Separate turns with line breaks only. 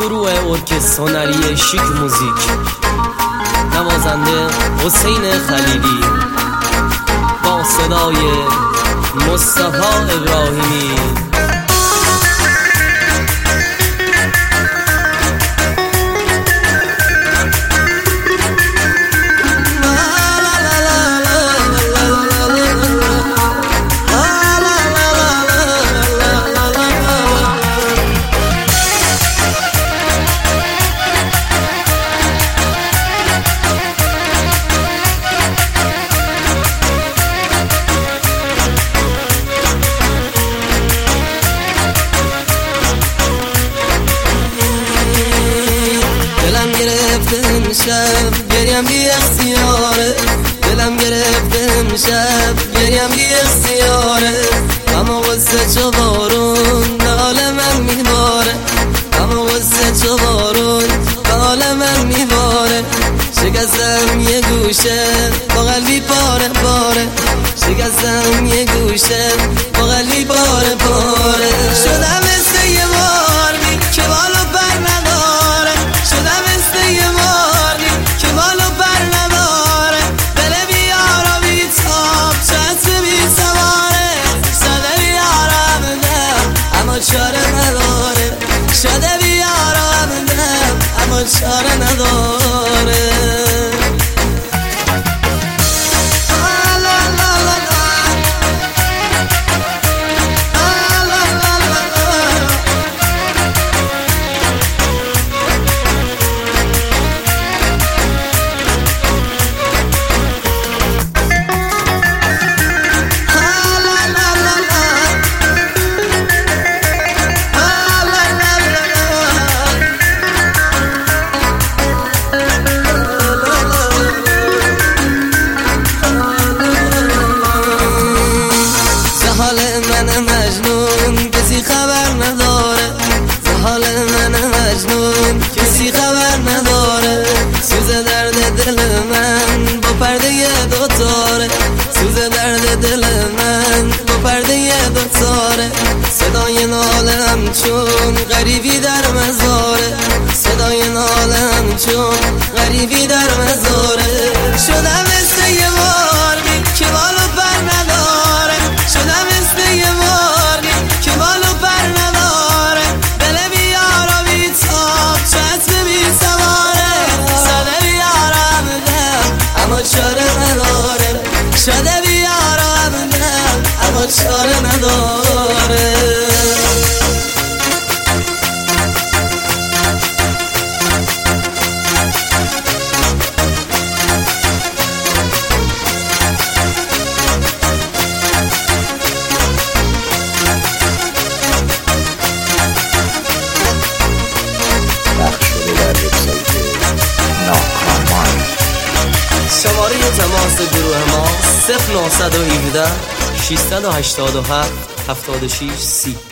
گروه ارکستر هنری شیک موزیک، نوازنده حسین خلیلی با صدای مصطفی ابراهیمی.
شب گریم بی اختیاره، دلم گرفته شب گریم بی اختیاره. اما قصه چو بارون به حال من میباره، اما قصه چو بارون به حال من میباره. شکستم یه گوشه با قلبی پاره پاره، شکستم یه گوشه با قلبی پاره پاره. شدم مثل یه ماری که بالو پر نداره، شدم مثل یه ماری که بالو پر نداره. دل بیار و بی تاب چست بی سواره، شده بیارم دم اما چاره نداره، شده بیارم دم اما چاره نداره. مجنون کسی خبر نداره، حال من مجنون کسی خبر نداره. سوز درد دل من با پرده دوتاره، سوز درد دل من با پرده دوتاره. صدای نالم چون غریبی در مزاره، صدای نالم چون غریبی در مزاره. شدم مثل یه ماری که بالو پر نداره، شدم مثل یه ماری که بالو پر نداره. دل بیار و بی تاب چسب بی سواره، شده بیارم دم اما چاره نداره، شده بیارم دم اما چاره نداره.
شماره تماس گروه ما 0917 687 76 30.